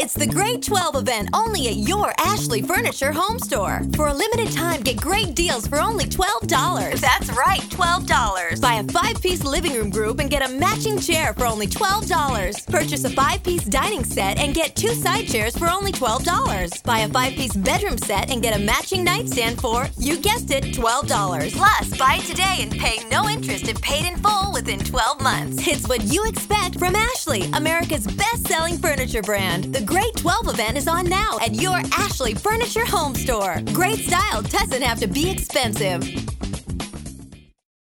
It's the Great 12 event only at your Ashley Furniture home store. For a limited time, get great deals for only $12. That's right, $12. Buy a 5-piece living room group and get a matching chair for only $12. Purchase a 5-piece dining set and get 2 side chairs for only $12. Buy a 5-piece bedroom set and get a matching nightstand for, you guessed it, $12. Plus, buy today and pay no interest if paid in full within 12 months. It's what you expect from Ashley, America's best-selling furniture brand. The Great 12 event is on now at your Ashley Furniture home store. Great style doesn't have to be expensive.